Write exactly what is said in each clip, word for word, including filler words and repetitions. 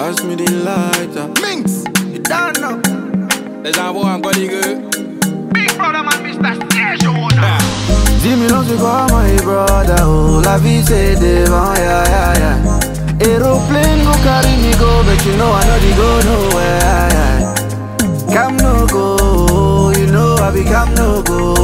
pass me the lighter. Minx, you don't know. Les envoie encore des gueux. Big brother man, mister Stage owner. Dis-moi non c'est quoi my brother, oh la vie c'est devant, yeah yeah yeah. Aeroplane go carry me go, but you know I know they go nowhere, yeah. Come no go, you know I become no go.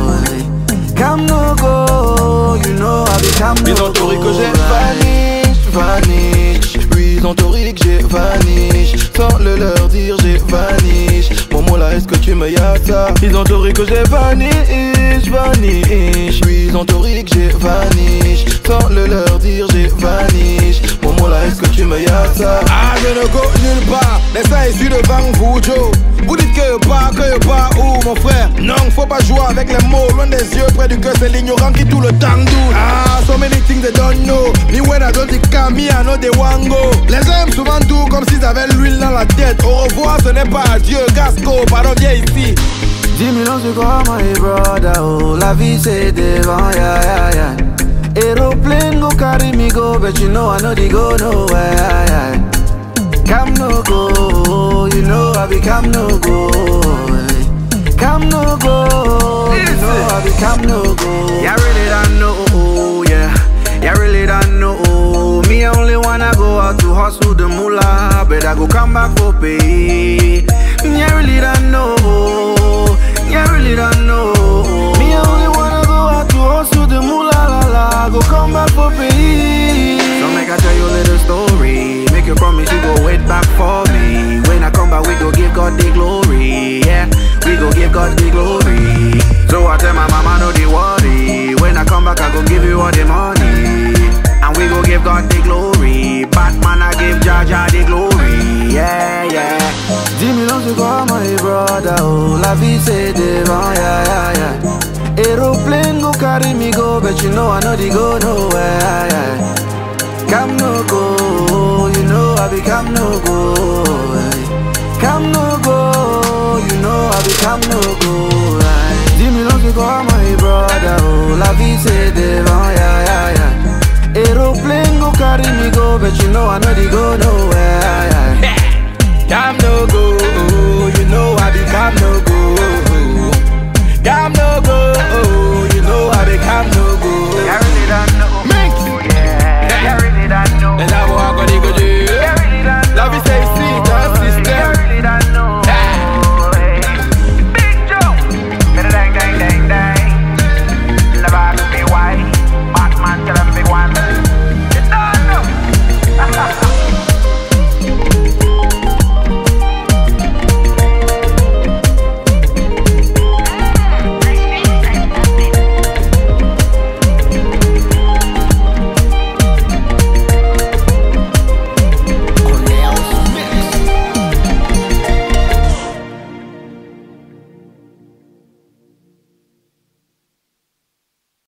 Come no go, you know I become no go. Ils ont théorie que j'ai vanish, vanish. Oui, ils ont théorie que j'ai vanish. Sans le leur dire j'ai vanish. Momo là est-ce que tu me yas ça? Ils ont théorie que j'ai vanish, vanish. Oui, ils ont théorie que j'ai vanish. Sans le leur dire j'ai vanish. Momo là est-ce que tu me yas ça? Ah je ne go nulle part, laisse ça ici devant vous Joe. Vous dites que je pars, que je pars où mon frère? Non, faut pas jouer avec les mots, loin des yeux, près du cœur, c'est l'ignorant qui tout le temps doute. Ah, so many things they don't know. Me when I don't think me, I know they want go. Les gens aiment souvent tout comme s'ils avaient l'huile dans la tête. Au revoir, ce n'est pas adieu, Gasco, pardon, viens ici. Dis-moi non c'est quoi my brother, oh la vie c'est devant, yeah yeah yeah. Aeroplane go carry me go, but you know I know they go nowhere, yeah. Come no go, you know I become no go. Come no go, you know I become no go. You really don't know, yeah. You really don't know. Me I only wanna go out to hustle the moolah, but I go come back for pay. Me I really don't know. You really don't know. Me I only wanna go out to hustle the moolah, la la, go come back for pay. So make I tell you a little story. Make you promise you go wait back for me. When I come back we go give God the glory. Yeah, we go give God the glory. So I tell my mama no they worry. When I come back I go give you all the money. And we go give God the glory. Batman I give Jaja the glory. Yeah, yeah. Dis-moi non c'est quoi my brother, oh la vie c'est devant, yeah yeah yeah. Aeroplane go carry me go, but you know I know they go nowhere, yeah. Come no go, you know I become no go. Come no go, you know I become no go. Dis-moi non c'est quoi my brother, oh la vie c'est devant, yeah yeah yeah. Aeroplane go carry me go, but you know I know they go nowhere, yeah. Come no go, you know I become no go. Come no go, you know I become no go.